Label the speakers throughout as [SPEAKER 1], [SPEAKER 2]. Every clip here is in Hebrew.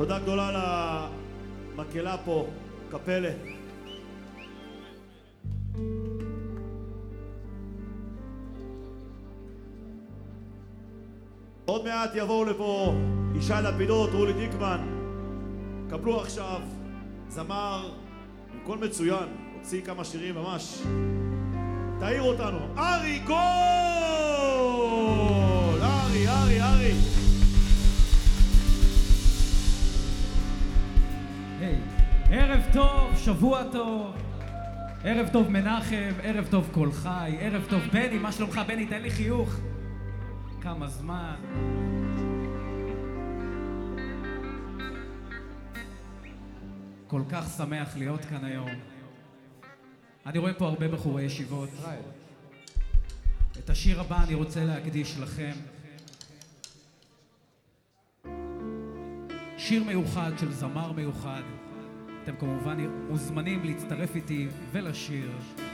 [SPEAKER 1] תודה גדולה למקהלה פה, קפלה. עוד מעט יבואו לפה ישי לפידות, רולי דיקמן. קבלו עכשיו זמר עם קול מצוין, הוציא כמה שירים ממש. תעיר אותנו, ארי גול! ארי, ארי, ארי.
[SPEAKER 2] היי, ערב טוב, שבוע טוב. ערב טוב מנחם, ערב טוב כל חי, ערב טוב בני, מה שלומך בני? תן לי חיוך. כמה זמן. כל כך שמח להיות כאן היום. אני רואה פה הרבה בחורי ישיבות. את השיר הבא אני רוצה להקדיש לכם. שיר מיוחד של זמר מיוחד. אתם כמובן מוזמנים להצטרף איתי ולשיר.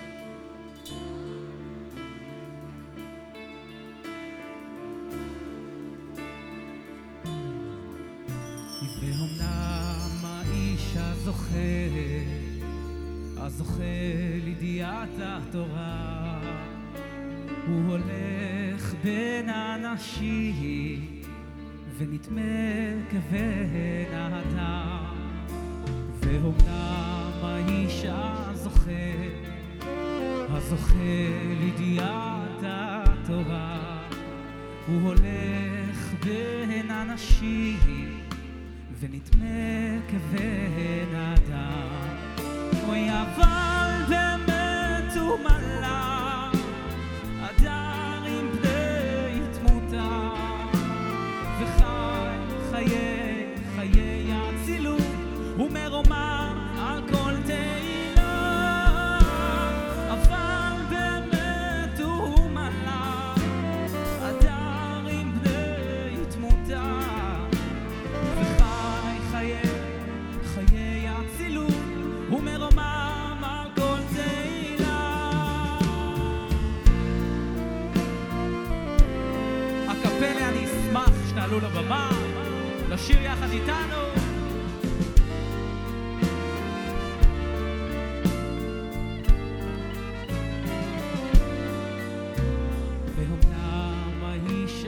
[SPEAKER 2] ואומנם האיש הזוכה לידיעת התורה, הוא הולך בין האנשים ונתמר כבן האדם. ואומנם האיש הזוכה לידיעת התורה, הוא הולך בין אנשים ונתמר כבן אדם. אוי אבל באמת הוא מלא אדר עם בני תמותה, וחי חיי האצילות ומרומם על כל תהילה. אבל באמת הוא מלא אדר עם בני תמותה, וחי חיי האצילות ומרומם על כל תהילה. הקפלה, אני אשמח שתעלו לבמה לשיר יחד איתנו. ואומנם האיש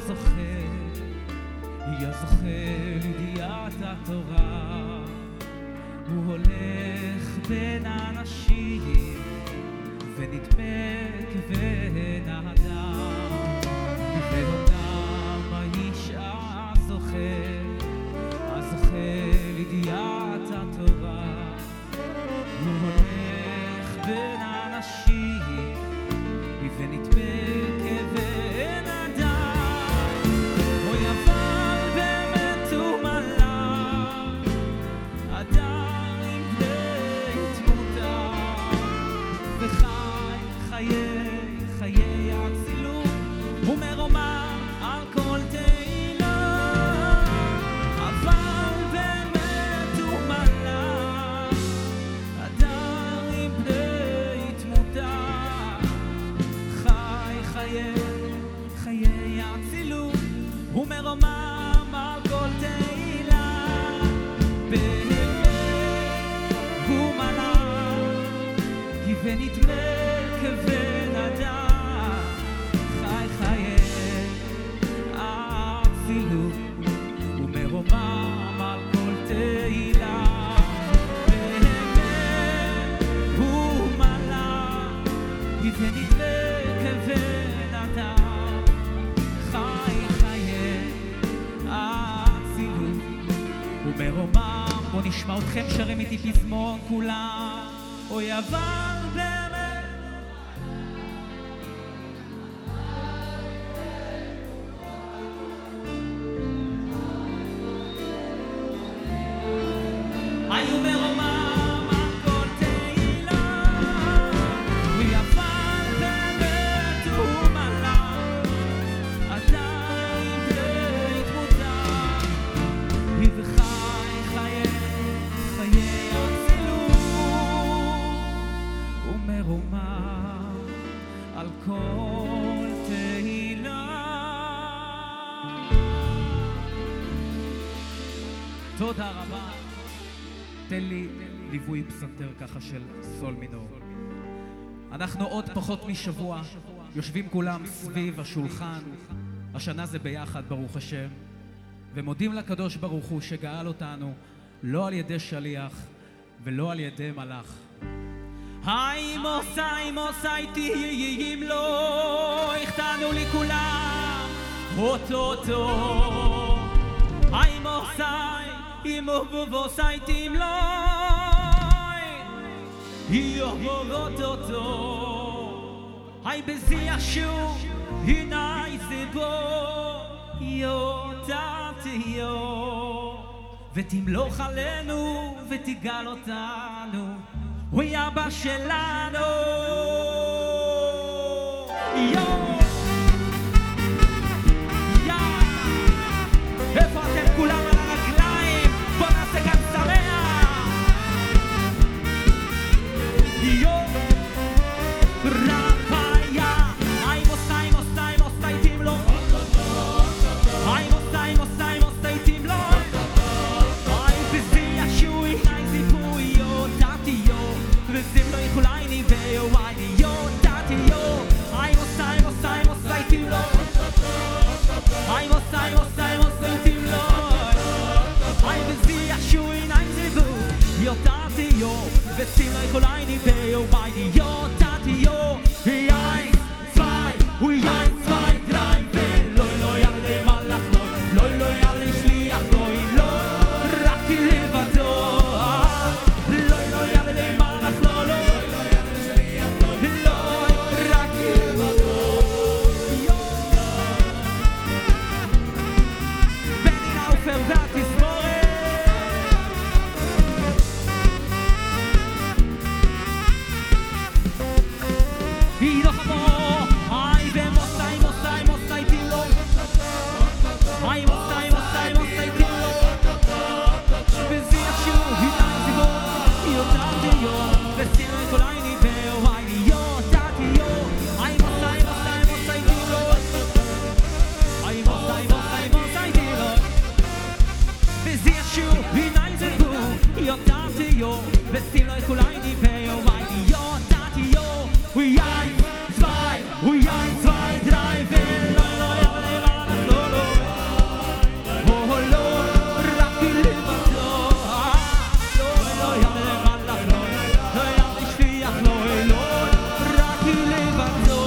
[SPEAKER 2] הזוכה לידיעת התורה, הוא הולך בין האנשים ונתמר כבן האדם. ואומנם האיש הזוכה לידיעת התורה, הוא הולך בין האנשים ונתמר כבן אדם. אוי אבל באמת הוא מלא אדם עם בני תמותה, וחי חיי האצילות ומרומם על כל תהילה. אבל באמת הוא מלא אדם עם בני תמותה, חי חיי האצילות ומרומם על כל תהילה. באמת הוא מלא ונתמר כבן אדם, חי חיי האצילות ומרומם על כל תהילה. באמת הוא מלא ונתמר כבן אדם, חי חיי האצילות ומרומם. בוא נשמע אתכם שרים איתי פזמון כולם. אוי אבל באמת היו מרומם על כל תהילה. אוי אבל באמת הוא מלא אדם עם בני תמותה, וחי חיי האצילות ומרומם על כל תהילה. תודה רבה. תן לי ליווי פסנתר ככה של סול מינור. אנחנו עוד פחות משבוע יושבים כולם סביב השולחן, השנה זה ביחד ברוך השם, ומודים לקדוש ברוך הוא שגאל אותנו לא על ידי שליח ולא על ידי מלאך. היי מוסי תהיים לו, הכתנו לי כולם אותו. היי מוסי מובוסי תהיים לו, אותו. היי בזיח שוב הנה זה בו יודעתיו, ותמלוך עלינו ותגאל אותנו, הוא אבא שלנו. איפה אתם כולם על הרגליים? בוא נעשה כאן שמח. רפאיה היי מוסי תמלוך, היי מוסי תמלוך, היי בזיח שוי היי זיפוי יודעתיו, וזים לא יכולי ניבאו היי יודעתיו. היי מוסי תמלוך, היי מוסי תמלוך, היי בזיח שוי היי זיפוי יודעתיו, וזים לא יכולי ניבאו היי יודעתיו. היי zwei drei לא יעלה מלאך לא יעלה שליח לא רק לבדו, לא יעלה מלאך לא יעלה שליח לא רק לבדו. בני לאופר והתזמורת היא לא חמור. היי ומוסי תמלוך, היי מוסי תמלוך, בזיח שוב הינה זיבור יודעתיו, וסירו את אולי ניבאו היי יודעתיו. היי מוסי תמלוך, היי מוסי תמלוך, בזיח שוב הינה זיבור יודעתיו, וסירו את אולי ניבאו היי יודעתיו. We are zwei driving לא יעלה מלאך לא רק לבדו, לא יעלה מלאך לא יעלה שליח לא רק לבדו,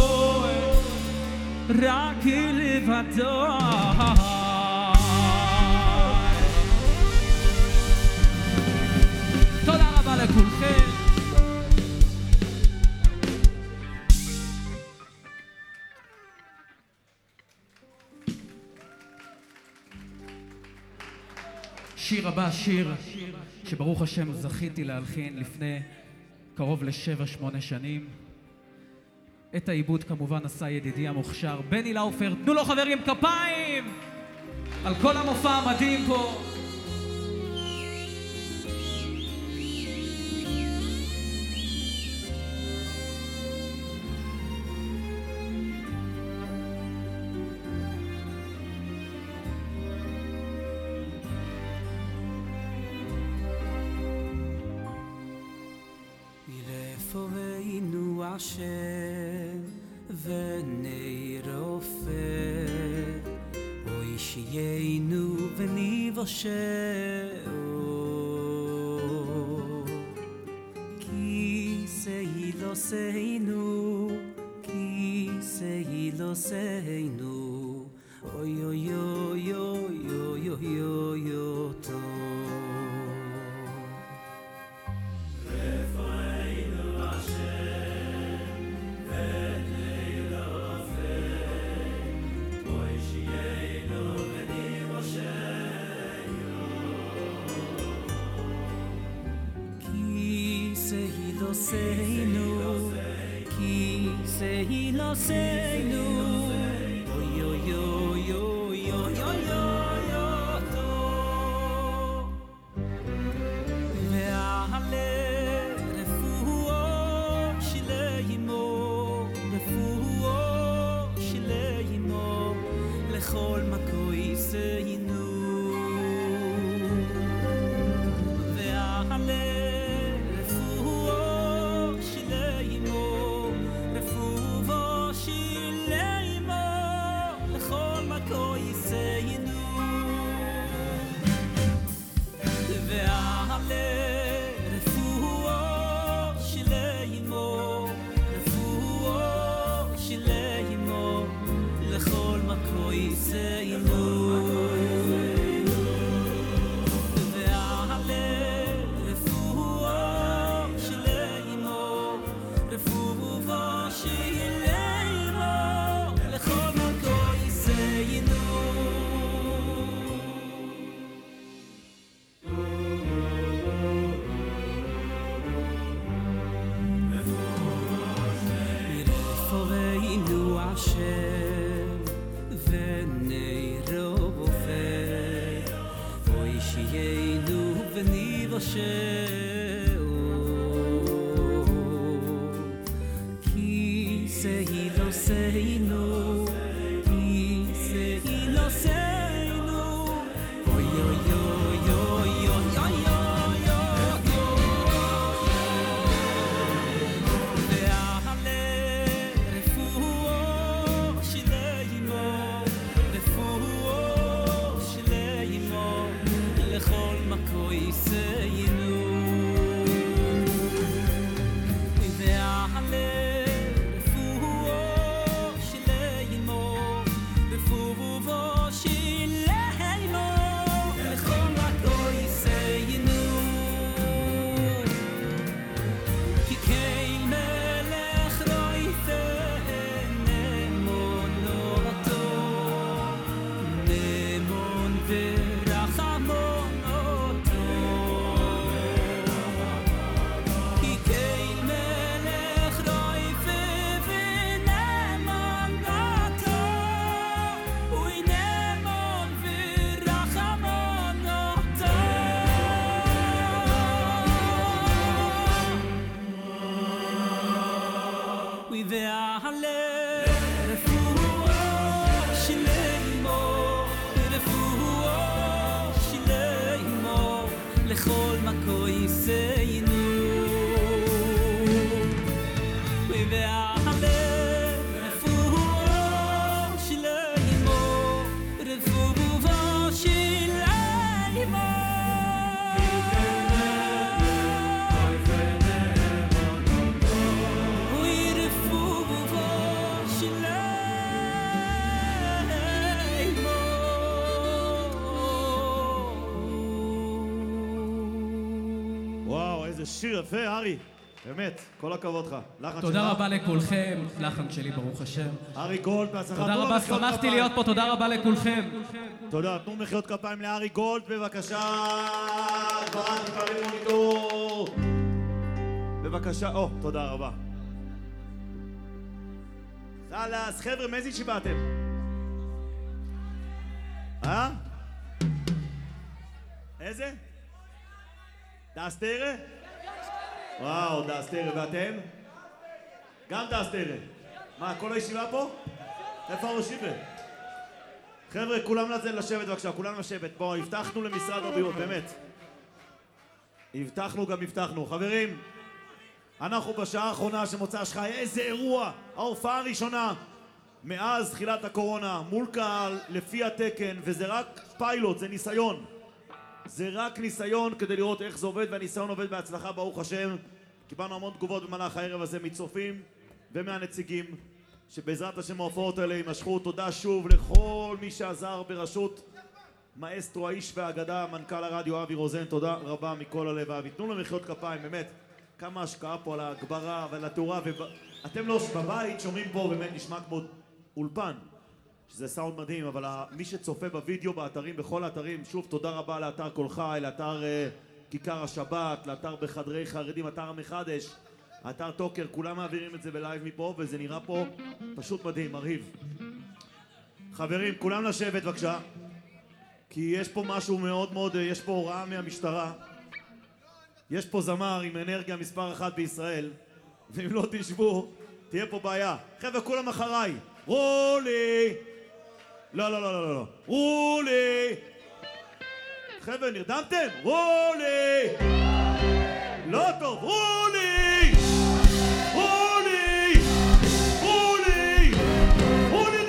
[SPEAKER 2] רק לבדו. תודה רבה לכולכם. שיר הבא, שיר שברוך השם זכיתי להלחין לפני קרוב ל7-8 שנים. את העיבוד כמובן עשה ידידי המוכשר בני לאופר. תנו לו חברים כפיים על כל המופע המדהים פה.
[SPEAKER 3] רפואנו השם ונרופא, אוי שיינו ונבושעו, כיסאי לא סיינו, כיסאי לא סיינו, אוי אוי אוי אוי אוי אוי אוי אוי טוב. Kisei lo seinu, oy oy oy oy oy oy oy to, ve'ale refuo shileimo, refuo shileimo, lechol makoi seinu. שיהיינו וניוושעו כי סהילוסנו כי סהילוסנו אוי אוי אוי אוי אוי אוי
[SPEAKER 1] שיר יפה, ארי. באמת, כל הכבוד לך.
[SPEAKER 2] תודה רבה לכולכם, לחן שלי ברוך השם.
[SPEAKER 1] ארי גולד, בהצלחה.
[SPEAKER 2] תודה רבה, שמחתי להיות פה, תודה רבה לכולכם.
[SPEAKER 1] תודה, תנו מחיאות כפיים לארי גולד, בבקשה. גברת דברים מוניטור. בבקשה, תודה רבה. אז חבר'ה, מאיזה ישיבה אתם? איזה? דאסטרה? וואו, דאסטרה, ואתם? גם דאסטרה. מה, כל הישיבה פה? איפה הרשיבה? חבר'ה, כולם לשבת בבקשה, כולם לשבת. בואו, הבטחנו למשרד הבריאות, באמת. הבטחנו. חברים, אנחנו בשעה האחרונה שמוצא שחי, איזה אירוע! ההופעה הראשונה מאז תחילת הקורונה, מול קהל, לפי התקן, וזה רק פיילוט, זה ניסיון. זה רק ניסיון כדי לראות איך זה עובד, והניסיון עובד בהצלחה, ברוך השם. קיבלנו המון תגובות במהלך הערב הזה מצופים ומהנציגים, שבעזרת השם ההופעות האלה יימשכו. תודה שוב לכל מי שעזר בראשות מאסטרו האיש והאגדה, מנכ"ל הרדיו אבי רוזן, תודה רבה מכל הלב. אבי, תנו לו מחיאות כפיים, באמת, כמה השקעה פה על ההגברה ועל התאורה, אתם לא בבית שומעים פה, באמת נשמע כמו אולפן, שזה סאונד מדהים, אבל מי שצופה בווידאו, באתרים, בכל האתרים, שוב תודה רבה לאתר כל חי, לאתר כיכר השבת, לאתר בחדרי חרדים, אתר המחדש, אתר טוקר, כולם מעבירים את זה בלייב מפה, וזה נראה פה פשוט מדהים, מרהיב. חברים, כולם לשבת בבקשה, כי יש פה משהו מאוד מאוד, יש פה הוראה מהמשטרה, יש פה זמר עם אנרגיה מספר 1 בישראל, ואם לא תשבו, תהיה פה בעיה. חבר'ה, כולם אחריי, רולי! לא, רולי! חבר'ה, נרדמתם? רולי! לא טוב, רולי! רולי! רולי! רולי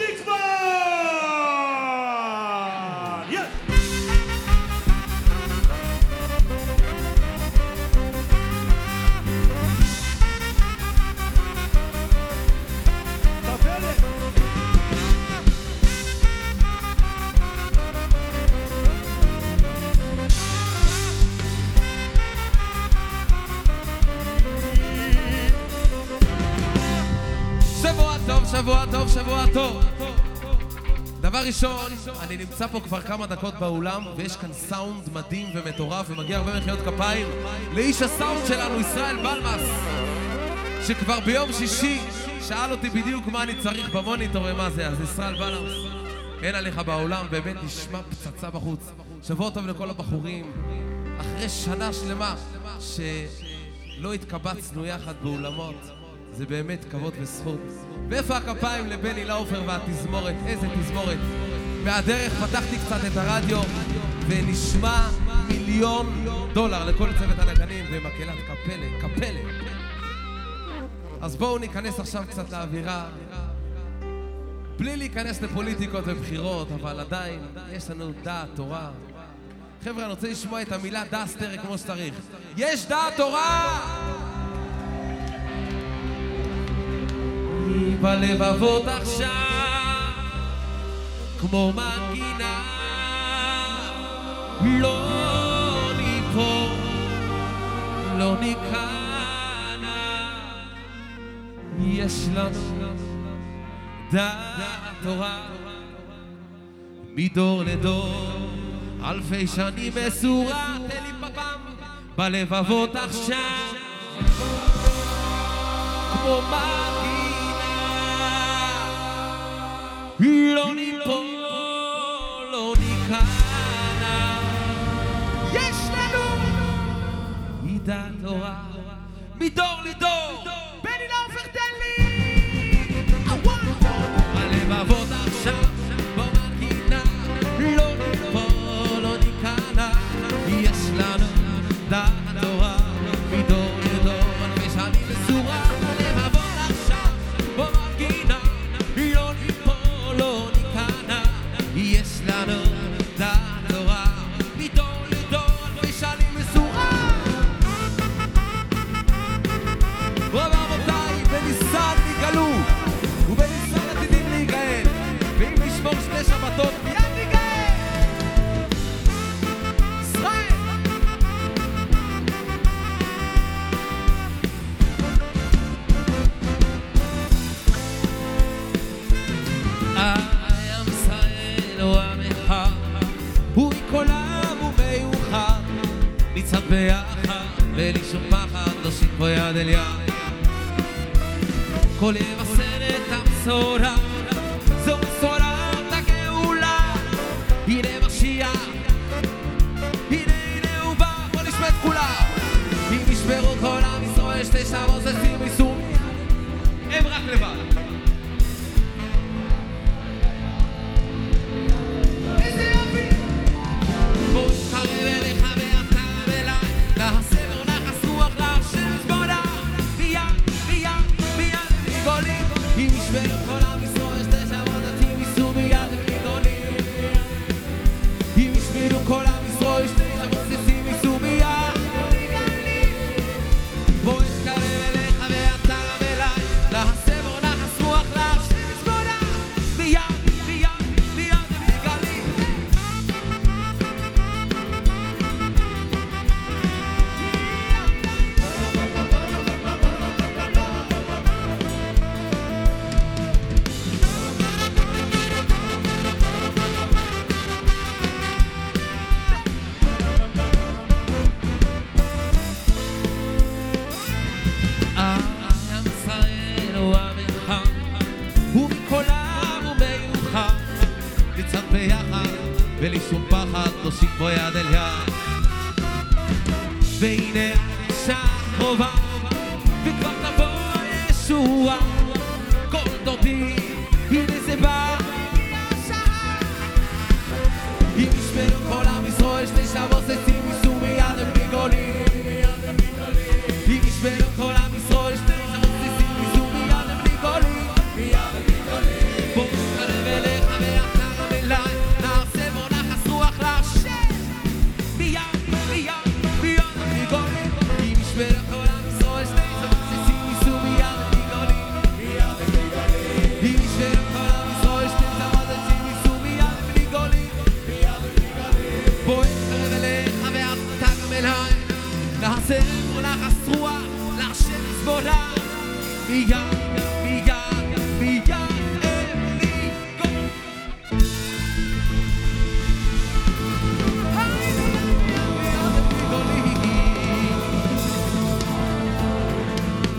[SPEAKER 1] דיקמן! יאללה! תפלת!
[SPEAKER 4] שבוע טוב. דבר ראשון, אני נמצא פה כבר כמה דקות באולם, ויש כאן סאונד מדהים ומטורף, ומגיע הרבה מחיאות כפיים לאיש הסאונד שלנו, ישראל בלמס, שכבר ביום שישי שאל אותי בדיוק מה אני צריך במוניטור ומה זה, אז ישראל בלמס, אין עליך בעולם, באמת נשמע פצצה בחוץ. שבוע טוב לכל הבחורים. אחרי שנה שלמה שלא התקבצנו יחד באולמות, זה באמת כבוד וזכות. ואיפה הכפיים לבני לאופר והתזמורת? איזה תזמורת. מהדרך פתחתי קצת את הרדיו ונשמע $1,000,000 לכל צוות הנגנים ומקהלת קפלה. אז בואו ניכנס עכשיו קצת לאווירה, בלי להיכנס לפוליטיקות ובחירות, אבל עדיין יש לנו דעת תורה. חבר'ה, אני רוצה לשמוע את המילה דסטר כמו שצריך. יש דעת תורה! בלבבות עכשיו כמו מנגינה, לא ניפול, לא ניכנע, יש לנו דעת תורה מדור לדור, אלפי שנים מסורה. תן לי פפם בלבבות עכשיו כמו מנגינה, לא ניפול, לא ניכנע, יש לנו דעת תורה מדור לדור. בני לאופר תן לי בלבבות עכשיו כמו מנגינה, לא ניפול, לא ניכנע, יש לנו דעת תורה מדור לדור, אלפי שנים מסורה. בלבבות עכשיו כמו מנגינה, לא ניפול, לא ניכנע, יש לנו דעת תורה מדור לדור, אלפי שנים מסורה. רבותיי, בניסן נגאלו ובניסן עתידים להיגאל, ואם נשמור 2 שבתות מיד ניגאל. ישראל! עם ישראל הוא עמך, הוא מכל עם ומיוחד, ניצב ביחד בלי שום פחד, נושיט פה יד אל יד. כל יבשר את הבשורה, זו בשורת הגאולה. הנה משיח, הנה הוא בא, בוא נשמע את כולם. אם ישברו כל עם ישראל 2 שבוססים ייסעו, הם רק לבד. איזה יופי! בוא נתקרב אליך ואתה אליי, נעשה ונחס רוח להשם יזבונה. אם ישברו כל עם ישראל 2 שבוססים ייסעו מיד בלי גולים. אם ישברו כל עם ישראל 2 שבוססים ייסעו מיד בלי גולים. בוא נתקרב אליך ואתה אליי, נעשה ונחס רוח להשם יזבונה. מיד בלי גלים. עם ישראל הוא עמך, הוא מכל עם ומיוחד, ניצב ביחד בלי שום פחד, נושיט פה יד אל יד. והנה השעה קרובה וכבר תבוא הישועה, כל דורתי הנה זה בא. אם ישברו כל עם ישראל 2 שבוססים ייסעו מיד בלי גולים. אם ישברו כל עם ישראל 2 שבוססים ייסעו מיד בלי גולים. בוא נתקרב אליך ואתה אליי, נעשה ונחס רוח להשם מיד בלי גולים. אם ישברו כל עם ישראל 2 שבוססים ייסעו מיד בלי גולים. אם ישברו כל עם ישראל 2 שבוססים ייסעו מיד בלי גולים. בוא נתקרב אליך ואתה גם אליי, נעשה ונחס רוח להשם יזבונה. מיד בלי גולים.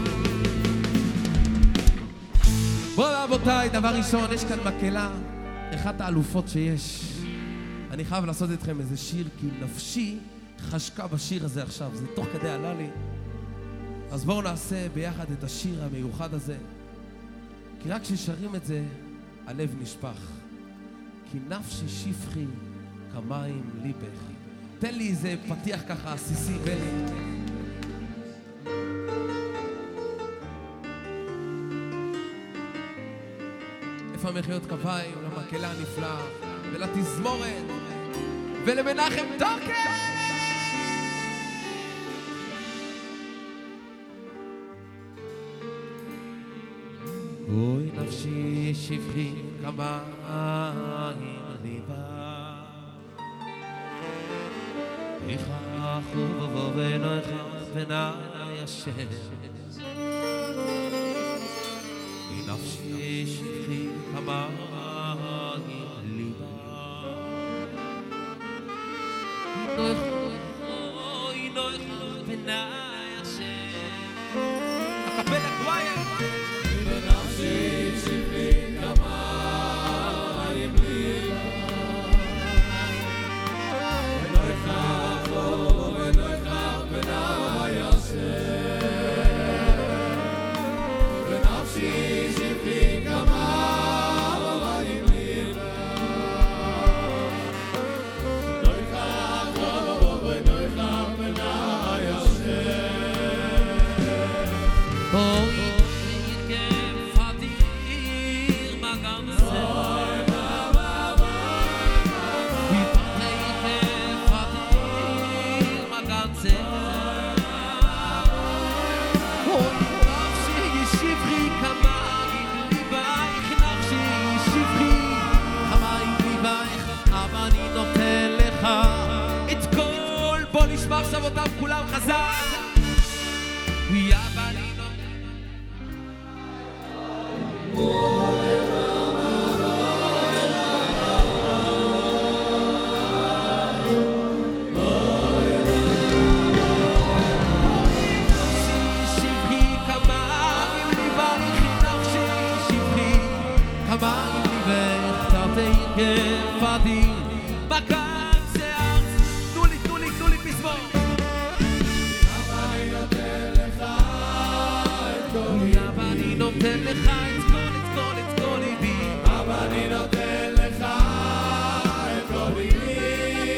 [SPEAKER 4] בואו רבותיי, דבר ראשון, יש כאן מקהלה אחת האלופות שיש. אני חייב לעשות איתכם איזה שיר, כי נפשי חשקה בשיר הזה עכשיו, זה תוך כדי עלה לי. אז בואו נעשה ביחד את השיר המיוחד הזה, כי רק כששרים את זה, הלב נשפך. כי נפשי שפחי כמים ליבך. תן לי איזה פתיח ככה עסיסי, בני. איפה מחיאות כפיים למקהלה הנפלאה ולתזמורת ולמנחם טוקר. אוי נפשי שפחי כמים ליבה איכה חובבו ונויכה פנאי השם אוי נפשי שפחי כמים ליבה אוי נויכה פנאי השם הקפלה קווייר עכשיו אותם כולם חזק ויאבלינו שפחי כמים ליבך נפשי שפחי כמים ליבך תרתי כפתי נותן לך את כל ליבי אבל אני נותן לך את כל ליבי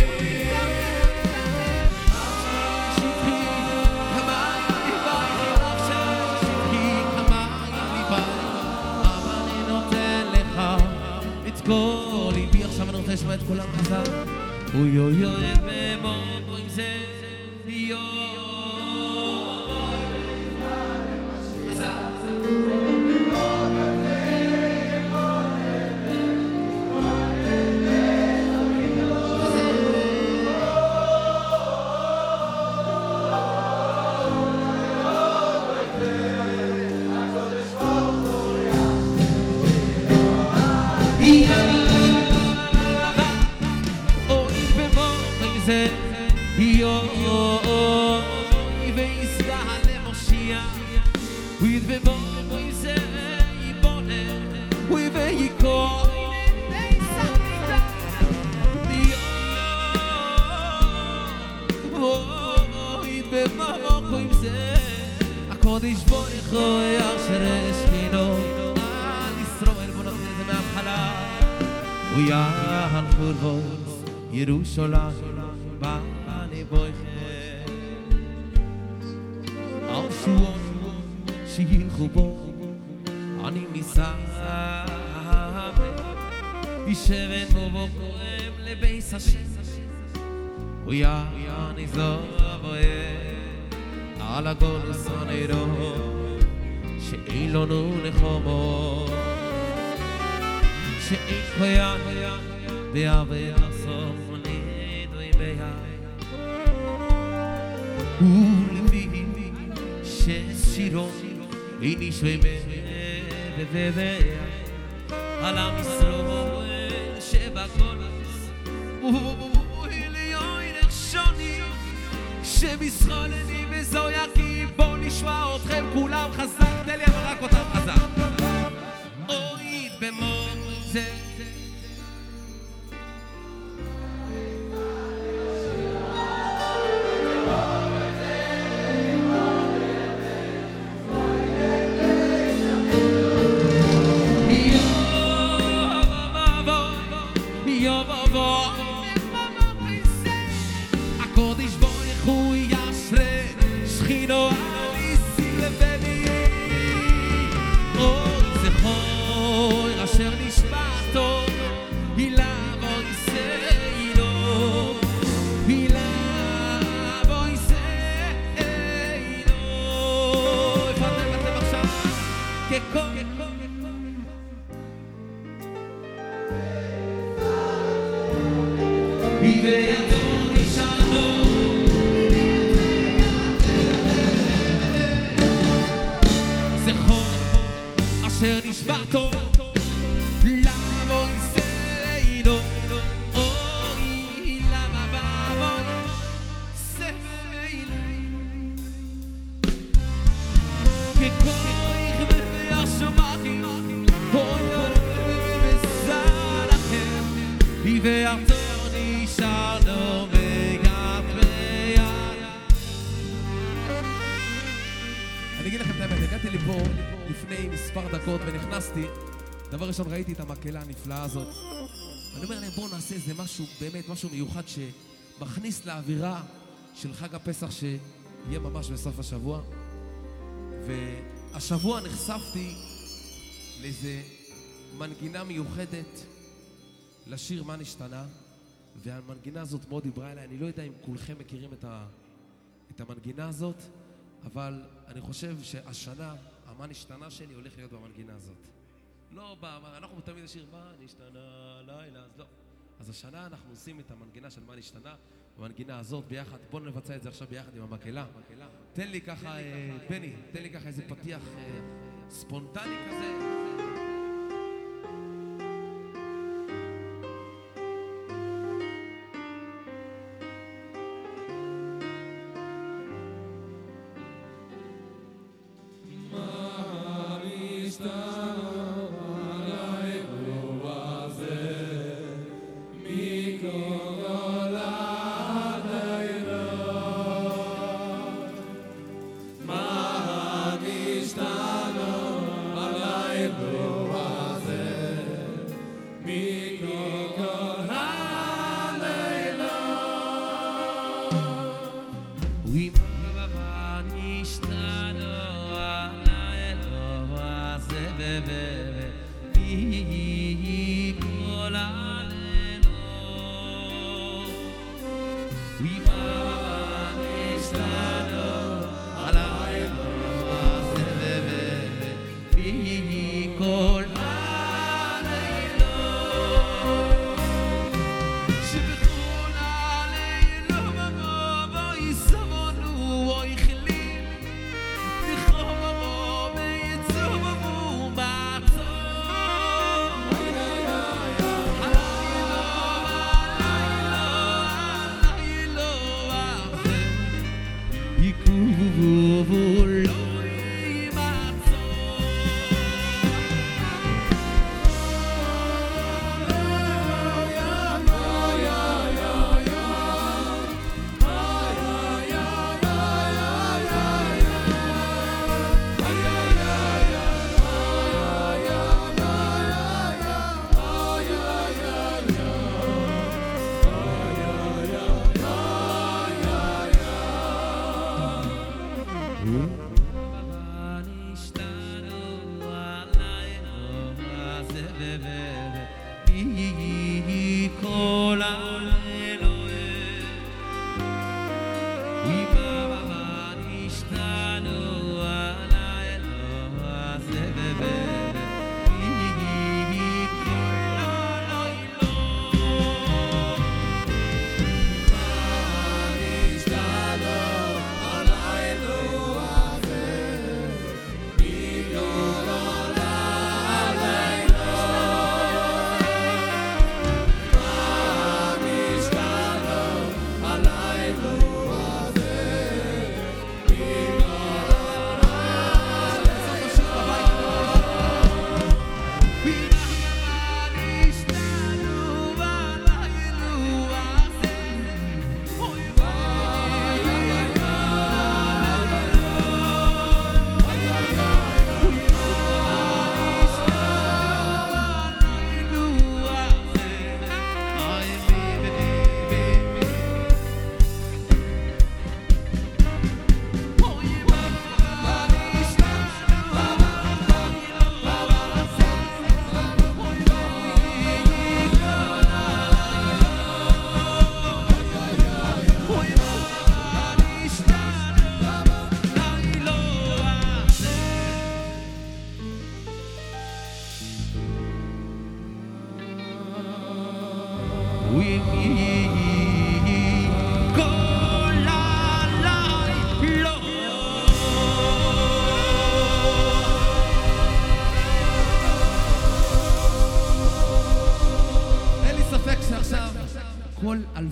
[SPEAKER 4] שפחי כמים ליבך שפחי כמים ליבך אבל אני נותן לך את כל ליבי עכשיו אני רוצה לשמוע את כולם חזק אוי אוי אוי במור עם זה הקודש בו יכויח שרשכינו על ישראל בוא נתחיל את זה מההתחלה הוא יעל חורבוס ירושלים בני בויכם על שועון שילכו בו אני מסעב ישבן בו בו קורם לבייס השם הוא יעל נזוב על הגולס הנרו שאין לנו נחומו שאין כויח באבי הסוף נדוי ביי ולבי ששירו איני שוימה ובביי על המשרול שבגולס וליוי נחשוני שמסחולני וזויקים בואו נשמע אתכם כולם חזק תן לי אבל רק אותם חזק אוי במור זה הקודש בורך הוא ישרה שכינו הניסים לבני אוי זכור אשר נשבעתו הילה בויסאינו הילה בויסאינו איפה אתם עכשיו ככל וידו נשאנו זכור אשר נשבעתו לבוא יסיינו אוי למה בבוא יסיינו ככוח והשמחים אוי אוי וסלחם וארתו נשארנו מגפיה. אני אגיד לכם את האמת, הגעתי לפה לפני מספר דקות ונכנסתי, דבר ראשון ראיתי את המקהלה הנפלאה הזאת. אני אומר להם בואו נעשה איזה משהו, באמת משהו מיוחד שמכניס לאווירה של חג הפסח שיהיה ממש בסוף השבוע. והשבוע נחשפתי לאיזה מנגינה מיוחדת לשיר מה נשתנה, והמנגינה הזאת מאוד דיברה אליי. אני לא יודע אם כולכם מכירים את המנגינה הזאת, אבל אני חושב שהשנה, המה נשתנה שלי הולך להיות במנגינה הזאת. לא, אנחנו תמיד נשאיר מה נשתנה לילה, אז לא. אז השנה אנחנו עושים את המנגינה של מה נשתנה, המנגינה הזאת ביחד. בואו נבצע את זה עכשיו ביחד עם המקהלה. תן לי ככה, בני, תן לי ככה איזה פתיח ספונטני כזה.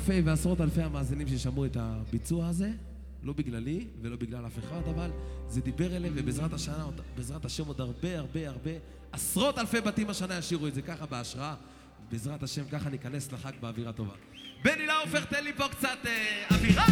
[SPEAKER 4] אלפי ועשרות אלפי המאזינים ששמעו את הביצוע הזה, לא בגללי ולא בגלל אף אחד, אבל זה דיבר אליהם, ובעזרת השם עוד הרבה, עשרות אלפי בתים השנה ישירו את זה ככה בהשראה. בעזרת השם ככה ניכנס לחג באווירה טובה. בני לאופר, תן לי פה קצת אווירה!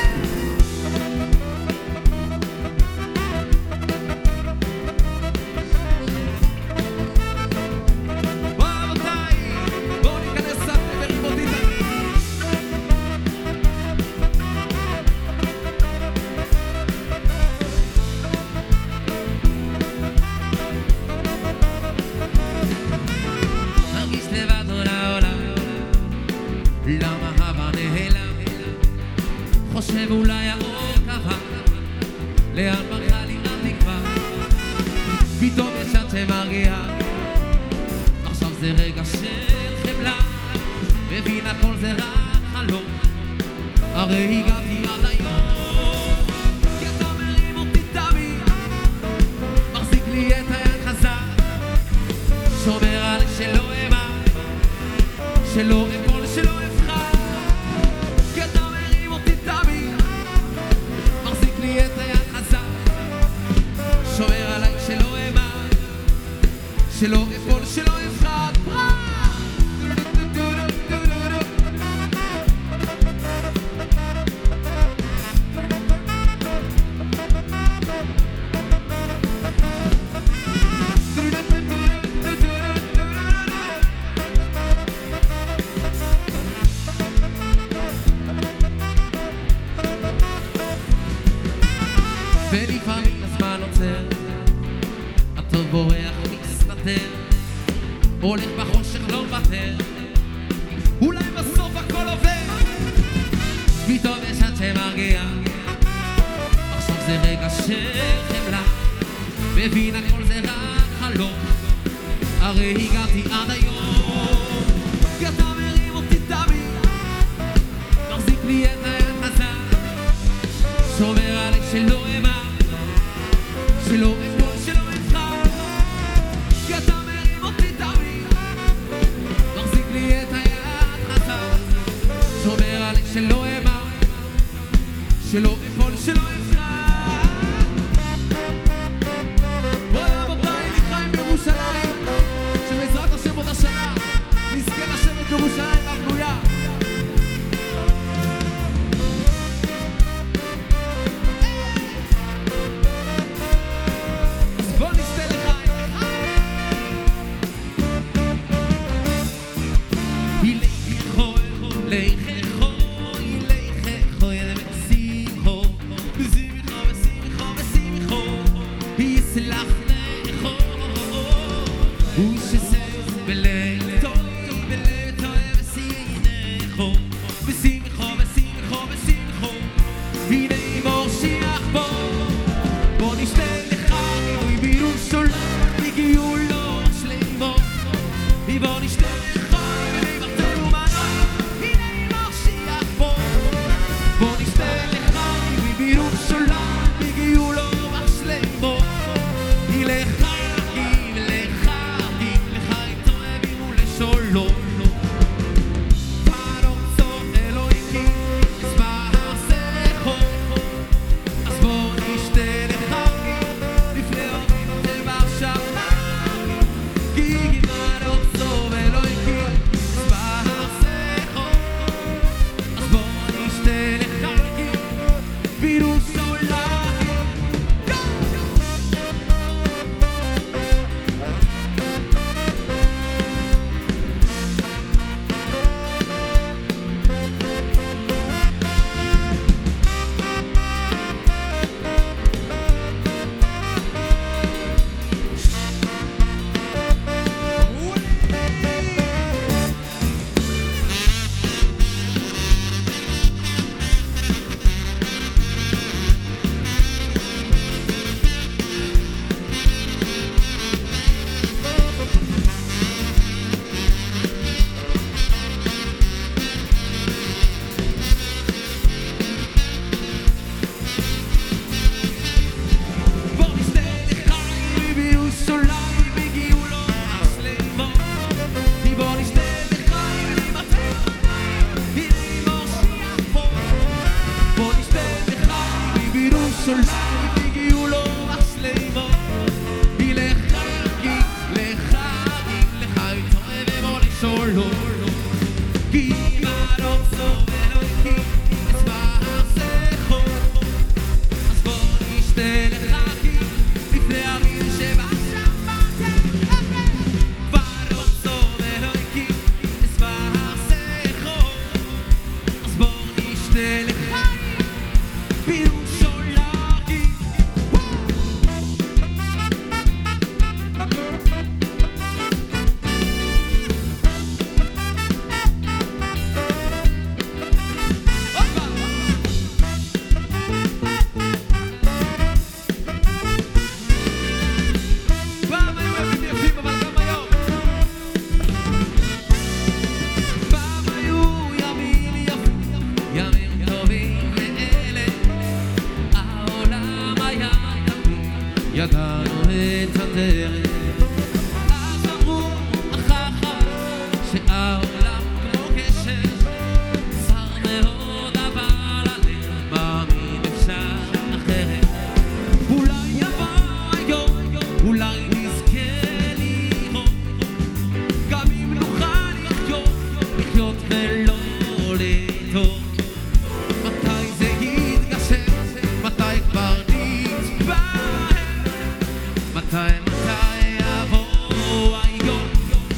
[SPEAKER 3] חושב אולי האור קבע, לאן ברחה לי התקווה, פתאום יש את שמרגיעה, עכשיו זה רגע של חמלה, מבין הכל זה רק חלום, הרי הגעתי עד היום, כי אתה מרים אותי תמיד, מחזיק לי את היד חזק, שומר עלי שלא אמר, שלא אפול, שלא אבחר, כי אתה מרים אותי תמיד, מחזיק לי את היד חזק, שומר עליי שלא אמר, שלא אפול, שלא אבחר. ולפעמים הזמן עוצר, הטוב בורח מסתתר, הולך בחושך לא מוותר, אולי בסוף הכל עובר, פתאום יש עד שמרגיע, עכשיו זה רגע של חמלה, מבין הכל זה רק חלום, הרי הגעתי עד היום, כי אתה מרים אותי תמיד, מחזיק לי את היד חזק, שומר עלי שלא אמר, שלא אפול, שלא אבחר, כי אתה מרים אותי תמיד, מחזיק לי את היד חזק, שומר עלי שלא אמר, שלא אפול, שלא אבחר. בואי רבותיי, אני חיים בירושלים, שבעזרת השם עוד השנה נזכה לשבת בירושלים הבנויה. Stay שוליים הגיעו לו אח שלימו לחגים, לחגים, לחיים טועה ומולי שולו כי מעלות סוף אלוהים אצבח זכו אז בוא נשתה לחגים לפני עמים שבשמתם מעלות סוף אלוהים אצבח זכו אז בוא נשתה לחגים ביום שולחים פעם היו ימים יפים אבל גם היום פעם היו ימים יפים ימים טובים לאלה העולם היה תמיד ידענו את הדרך אז אמרו החכם שהעולם כמו גשר צר מאוד אבל הלב מאמין אפשר אחרת אולי יבוא היום אולי נזכה לראות גם אם נוכל לחיות ולא לטעות מתי זה יתגשם מתי כבר נתבהם מתי יבוא היום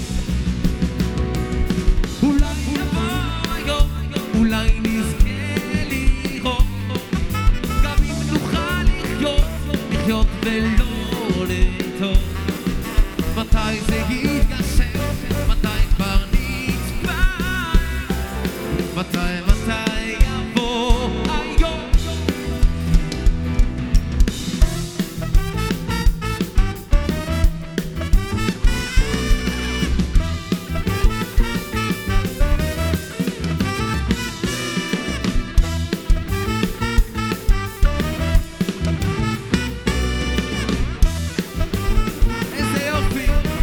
[SPEAKER 3] אולי יבוא היום אולי נזכה לראות גם אם נוכל לחיות ולא לטעות מתי זה יתגשם מתי כבר נתבהם מתי יבוא היום איזה יופי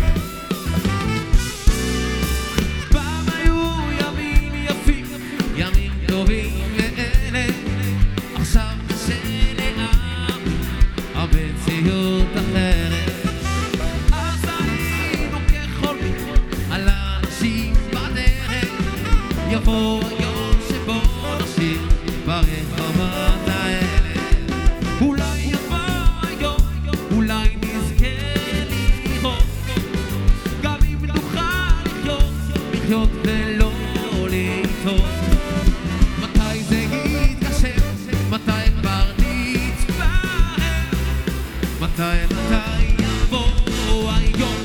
[SPEAKER 3] פעם היו ימים יפים ימים טובים לאלה עכשיו קשה לעם המציאות אחרת אז היינו כחולמים על האנשים בדרך יבוא היום שבו נשיר ברחובות האלה אולי יבוא היום אולי נזכה לראות גם אם נוכל לחיות ולא לטעות מתי זה יתגשם מתי כבר נתבהם מתי יבוא היום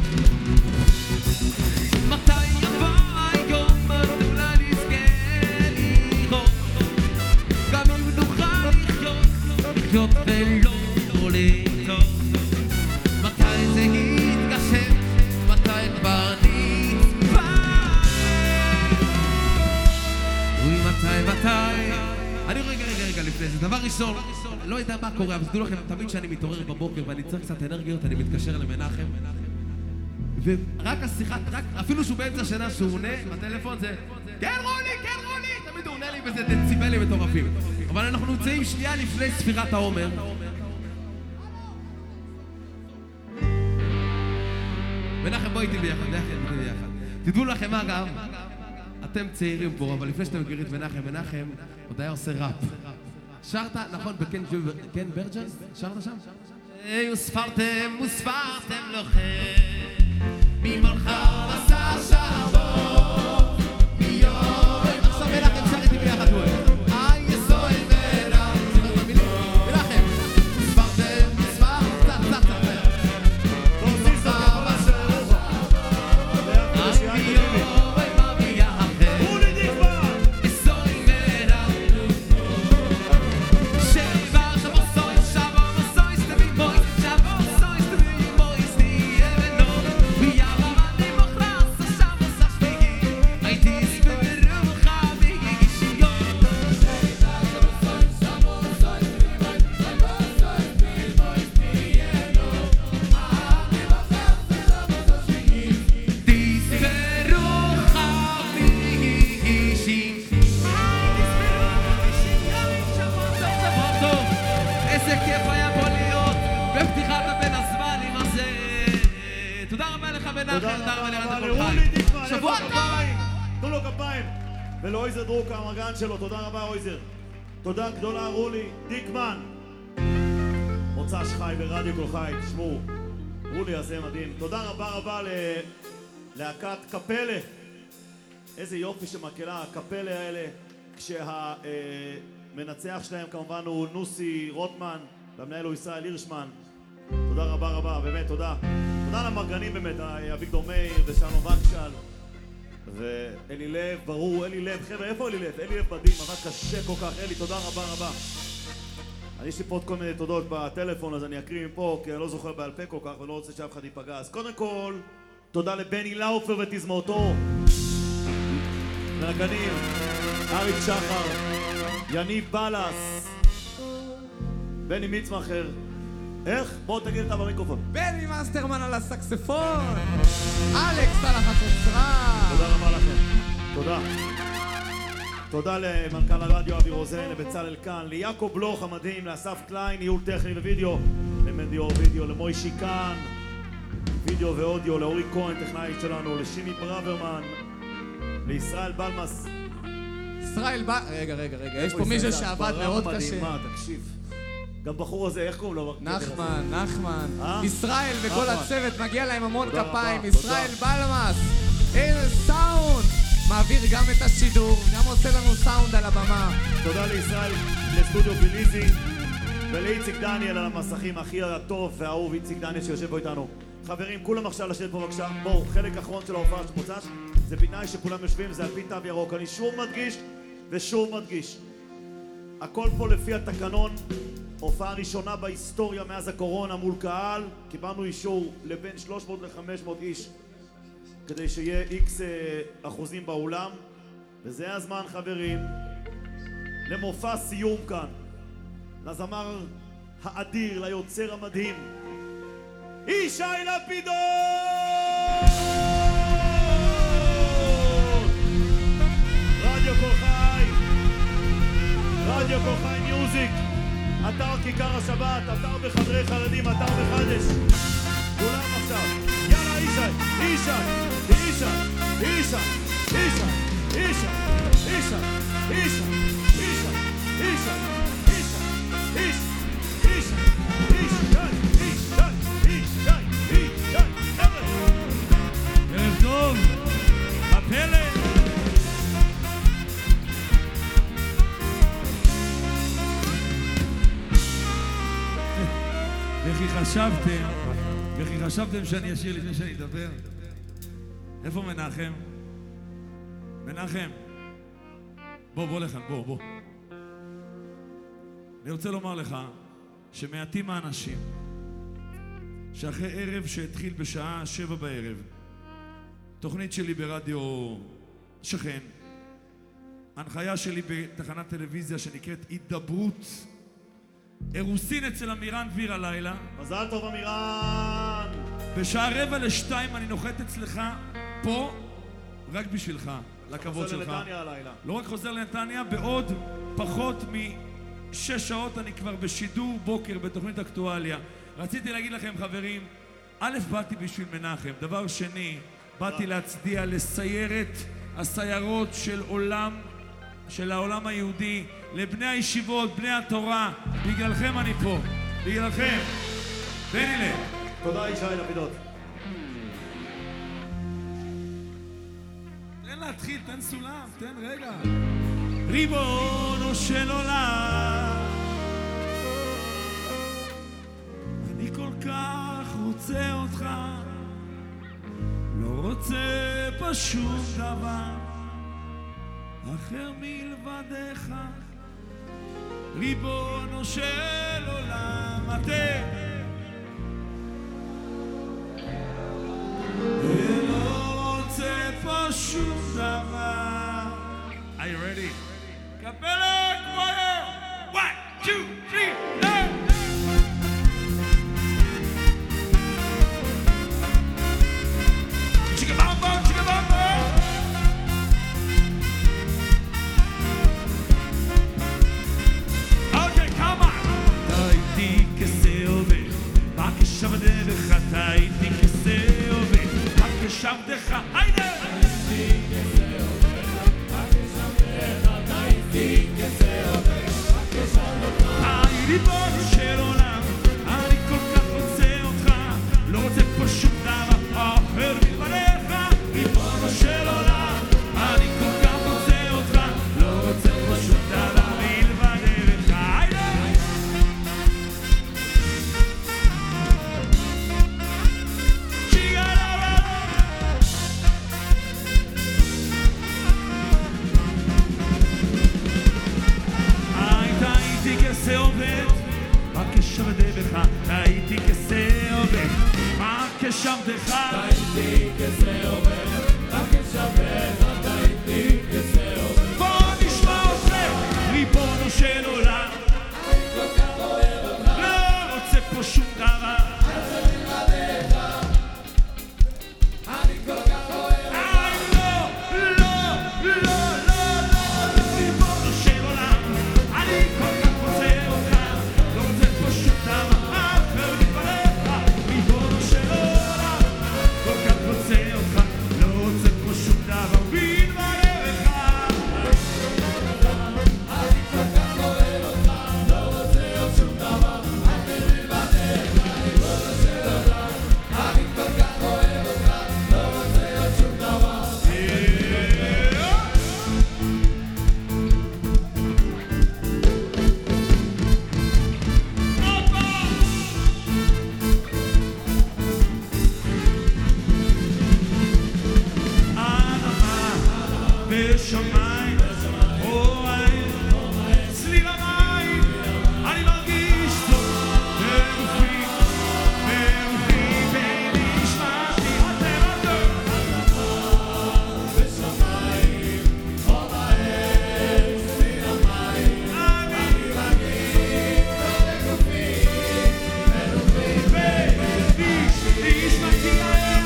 [SPEAKER 3] מתי יבוא היום אולי נזכה לראות גם אם נוכל לחיות ולא לטעות מתי זה יתגשם מתי כבר נתבהם אוי מתי אני רגע לפני זה דבר ראשון לא יודע מה קורה אבל תדעו לכם תמיד כשאני מתעורר בבוקר ואני צריך קצת אנרגיות אני מתקשר למנחם ורק השיחה אפילו שהוא באמצע שינה שהוא עונה בטלפון זה כן רוני תמיד הוא עונה לי וזה דציבלים מטורפים אבל אנחנו נמצאים שנייה לפני ספירת העומר מנחם בוא איתי ביחד תדעו לכם אגב אתם צעירים פה אבל לפני שאתם מכירים את מנחם עוד היה עושה ראפ שרת נכון בקן ברג'ן? שרת שם? וספרתם לכם ממולך עשה שרבו מיום עכשיו מנחם שר איתי ביחד הוא יסוי מרם מנחם ספרתם
[SPEAKER 4] תודה רבה לרדיו כל
[SPEAKER 1] לרולי
[SPEAKER 4] חי.
[SPEAKER 1] דיקמן,
[SPEAKER 4] שבוע
[SPEAKER 1] איפה
[SPEAKER 4] טוב!
[SPEAKER 1] הכפיים? תנו לו כפיים. ולאויזר דרוקה, המרגן שלו, תודה רבה אויזר. תודה גדולה רולי דיקמן. מוצ"ש חי ברדיו כל חי, תשמעו. רולי הזה מדהים. תודה רבה רבה ללהקת קפלה. איזה יופי שמקהלה, הקפלה האלה, כשהמנצח שלהם כמובן הוא נוסי רוטמן, והמנהל הוא ישראל הירשמן. תודה רבה רבה, באמת תודה. תודה למרגנים באמת, אביגדור מאיר ושלום וקשל ואלי לב, ברור, אלי לב, חבר'ה, איפה אלי לב? אלי לב מדהים, עבד קשה כל כך, אלי, תודה רבה רבה. יש לי פה עוד כל מיני תודות בטלפון, אז אני אקריא מפה, כי אני לא זוכר בעל פה כל כך ולא רוצה שאף אחד ייפגע. אז קודם כל, תודה לבני לאופר ותזמורתו, נגנים, אריק שחר, יניב בלס, בני מצמחר. איך? בואו תגיד אתה במיקרופון.
[SPEAKER 5] בני מאסטרמן על הסקספון, אלכס על החצוצרה.
[SPEAKER 1] תודה רבה לכם, תודה. תודה למנכ"ל הרדיו אבי רוזן, לבצלאל כאן, ליעקב בלוך המדהים, לאסף קליין, ניהול טכני ווידאו, למדיור וידאו, למוישי כאן, וידאו ואודיו, לאורי כהן, טכנאי שלנו, לשימי ברוורמן, לישראל בלמס.
[SPEAKER 5] רגע, יש פה מישהו שעבד מאוד קשה.
[SPEAKER 1] מה, תקשיב. גם בחור הזה, איך קוראים לו?
[SPEAKER 5] נחמן. ישראל וכל
[SPEAKER 1] נחמן.
[SPEAKER 5] הצוות, מגיע להם המון
[SPEAKER 1] תודה
[SPEAKER 5] כפיים.
[SPEAKER 1] רבה,
[SPEAKER 5] ישראל בלמס, איזה סאונד. מעביר גם את השידור, גם עושה לנו סאונד על הבמה.
[SPEAKER 1] תודה לישראל, לסטודיו ביליזי, ולאיציק דניאל על המסכים, הכי הטוב והאהוב איציק דניאל שיושב פה איתנו. חברים, כולם עכשיו לשבת פה בבקשה. בואו, חלק אחרון של ההופעה של מוצ"ש, זה בתנאי שכולם יושבים, זה על פי תו ירוק. אני שוב מדגיש ושוב מדגיש, הכל פה לפי התקנון. הופעה ראשונה בהיסטוריה מאז הקורונה מול קהל, קיבלנו אישור לבין 300 ל-500 איש כדי שיהיה איקס אחוזים באולם, וזה הזמן חברים למופע סיום כאן, לזמר האדיר, ליוצר המדהים ישי לפידות! רדיו כל חי, רדיו כל חי מיוזיק, אתר כיכר השבת, אתר בחדרי חרדים, אתר בחדש, כולם עכשיו, יאללה ישי,
[SPEAKER 2] ערב טוב, הפלא. וכי חשבתם שאני אשאיר לפני שאני אדבר? איפה מנחם? מנחם, בוא לכאן, בוא. אני רוצה לומר לך שמעטים האנשים שאחרי ערב שהתחיל בשעה 7 בערב, תוכנית שלי ברדיו שכן, הנחיה שלי בתחנת טלוויזיה שנקראת הידברות, אירוסין אצל אמירן דביר הלילה.
[SPEAKER 1] מזל טוב אמירן.
[SPEAKER 2] בשעה 1:45 אני נוחת אצלך פה רק בשבילך, לכבוד שלך.
[SPEAKER 1] חוזר לנתניה הלילה.
[SPEAKER 2] לא רק חוזר לנתניה, בעוד פחות מ6 שעות אני כבר בשידור בוקר בתוכנית אקטואליה. רציתי להגיד לכם חברים, א', באתי בשביל מנחם, דבר שני, באתי להצדיע לסיירת הסיירות של העולם היהודי, לבני הישיבות, בני התורה. בגללכם אני פה, בגללכם. בנילה.
[SPEAKER 1] תודה ישי לפידות.
[SPEAKER 2] תן להתחיל, תן סולם, תן רגע. ריבונו של עולם, אני כל כך רוצה אותך, לא רוצה פשוט דבר אחר מלבדך. ריבונו של עולם, אתם לא רוצה פה שום דבר. Are you ready? Capella choir! 1, 2, 3, go! Chicka-bom-bom, chicka-bom-bom! Okay, come on! Dai di che se ove
[SPEAKER 1] ריבונו של עולם, אני כל כך רוצה אותך, לא רוצה פה שום דבר אחר מלבדך. ריבונו של עולם, אני כל כך רוצה אותך, לא רוצה פה שום דבר מלבדך. הייתי כסה עובד, רק כשעבדך, הייתי כסה עובד, רק כשעבדך, הייתי כסה עובד, רק כשעבדך, הייתי כסה עובד. בוא נשמע אתכם, ריבונו של עולם, אני כל כך אוהב אותך, לא רוצה פה שום דבר, אני כל כך אוהב אותך, לא, ריבונו של עולם, אני כל כך רוצה אותך, לא רוצה פה שום דבר אחר מלבדך. ריבונו של עולם, כל כך רוצה אותך, לא רוצה פה שום דבר מלבדך. אני כל כך אוהב אותך, לא רוצה עוד שום דבר אחר מלבדך. ריבונו של עולם, אני כל כך אוהב אותך, לא רוצה עוד שום דבר. בשמיים, אצלי במים, אני מרגיש טוב, ברוחי, בנשמתי, בשמיים, אצלי במים, אני מרגיש טוב, ברוחי, בנשמתי.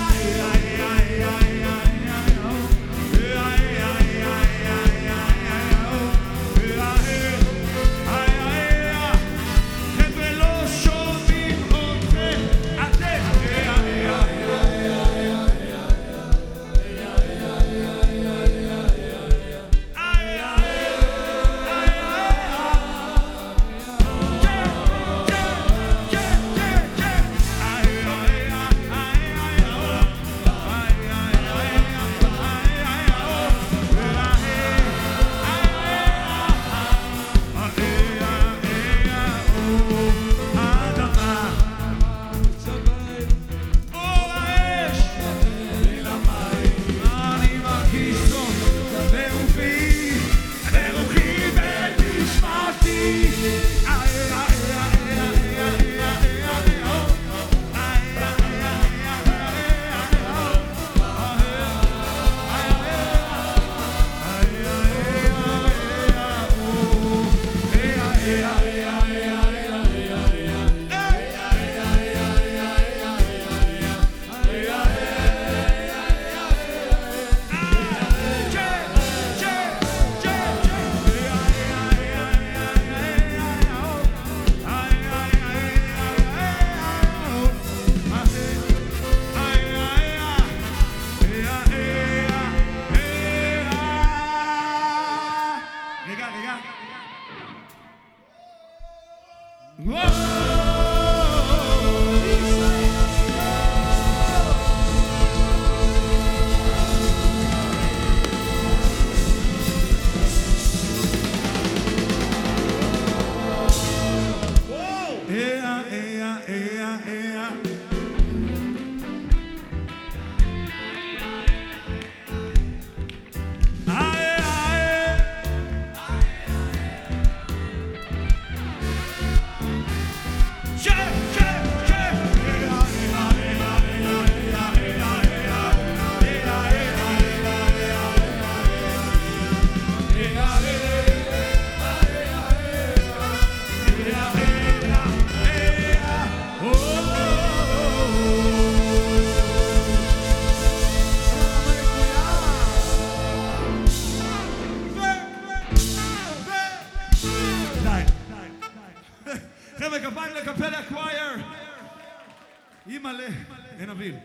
[SPEAKER 6] מלא, אין אוויר.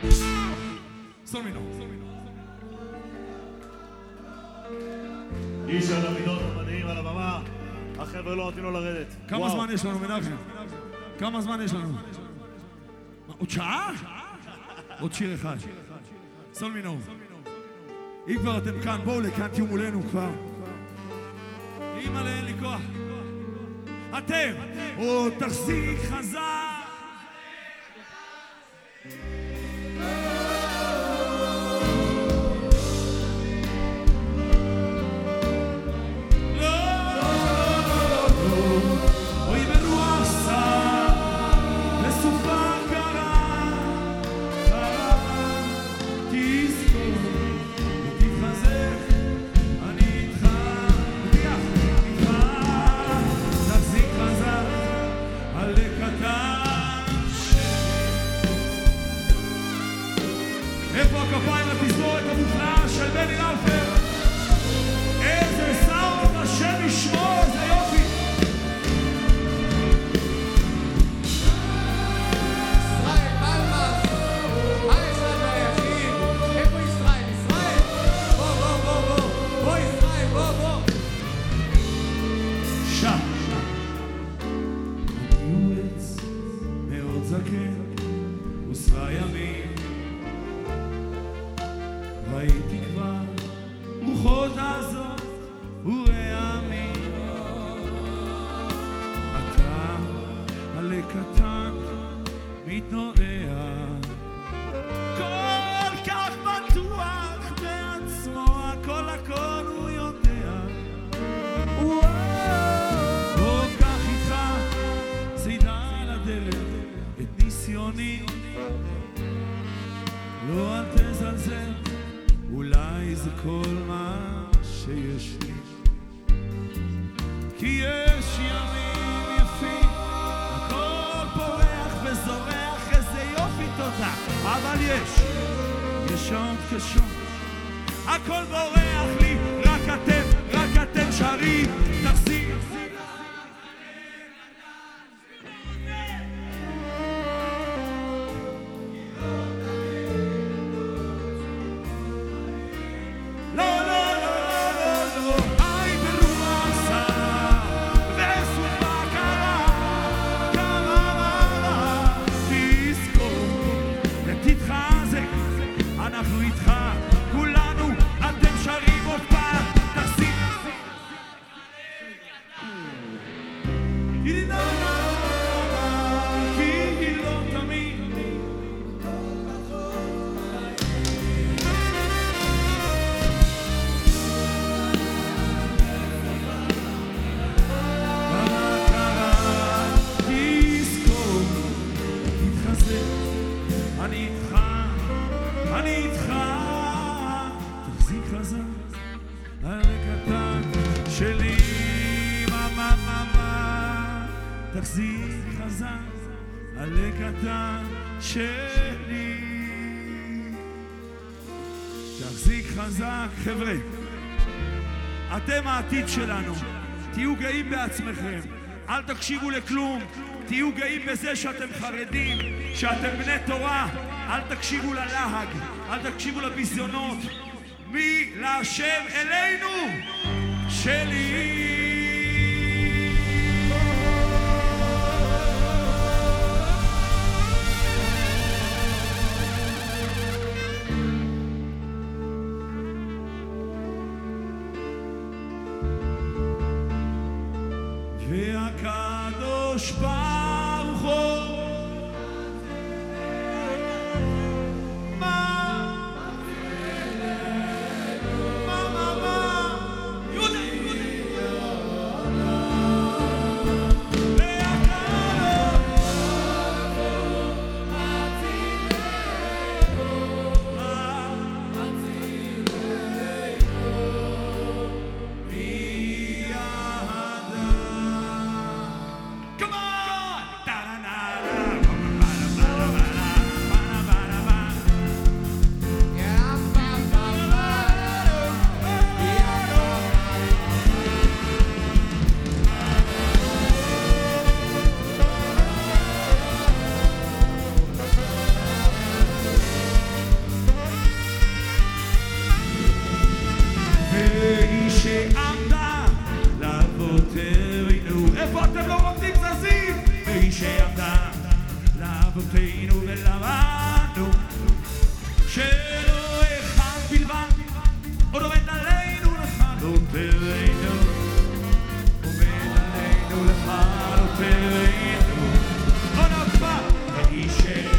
[SPEAKER 6] סולמינו.
[SPEAKER 1] איש על המידות המדהים על הבמה, החבר'ה לא נותנים לו לרדת.
[SPEAKER 6] כמה זמן יש לנו, מנחם? כמה זמן יש לנו? עוד שעה? עוד שיר אחד. סול מינור. אם כבר אתם כאן, בואו לכאן, תהיו מולנו כבר. אימא'לה, אין לי כוח. אתם, עוד תחזיק חזק. איפה הכפיים לתזמורת המופלאה של בני לאופר? איזה סאונד, השם ישמור, איזה יופי!
[SPEAKER 5] ישראל, מלמס! האחד והיחיד! איפה ישראל? ישראל! בוא, ישראל, בוא!
[SPEAKER 6] שם! אני עץ מאוד זקן ושבע ימים ראיתי כבר רוחות עזות ורעמים אתה עלה קטן מתנועע כל כך בטוח בעצמו הכל הוא יודע כל כך איתך צידה על הדרך את ניסיוני לא אל תזלזל אולי זה כל מה שיש לי כי יש ימים יפים הכל פורח וזורח איזה יופי תודה אבל יש שעות קשות הכל בורח לי רק אתם שרים תחזיר אנחנו איתך, כולנו, אתם שרים עוד פעם, תחזיר כי לא תמיד מה קרה, תזכור, תתחזק, אני איתך, תחזיק חזק על הקטן שלי, תחזיק חזק על הקטן שלי, תחזיק חזק. חבר'ה, אתם העתיד שלנו, תהיו גאים בעצמכם, אל תקשיבו לכלום, תהיו גאים בזה שאתם חרדים, שאתם בני תורה, אל תקשיבו ללהג, אל תקשיבו לביזיונות. מי להשם אלינו? שלי. והקדוש ברוך הוא Come on! אבותינו ולמדנו שלא אחד בלבד עוד עומד עלינו לכלותנו עומד עלינו לכלותנו עוד אקבע ואישר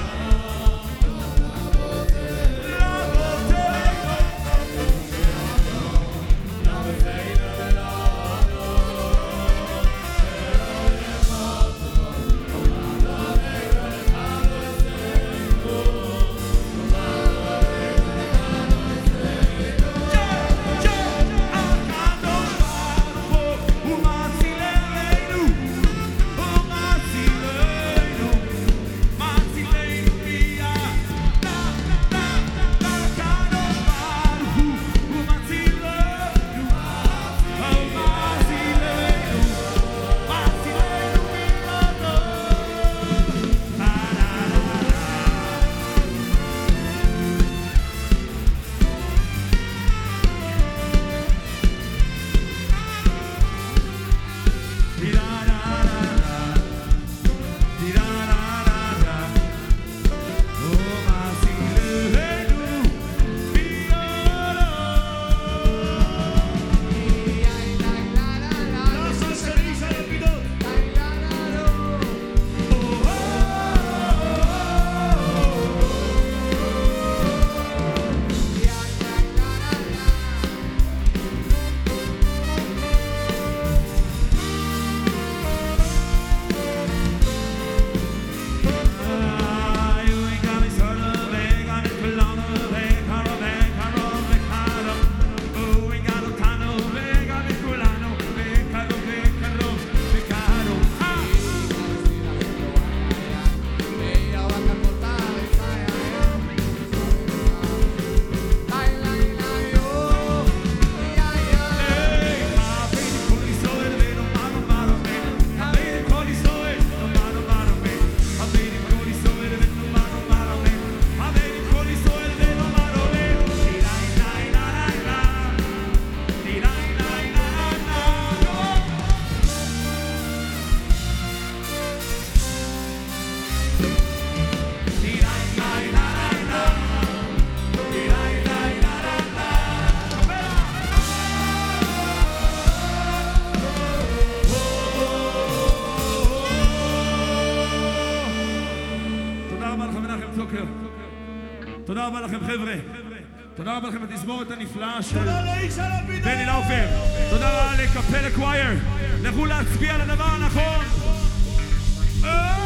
[SPEAKER 6] תודה רבה לכם חבר'ה, תודה רבה לכם בתזמורת הנפלאה של בני לאופר, תודה לקפלה קווייר, לכו להצביע על הדבר הנכון.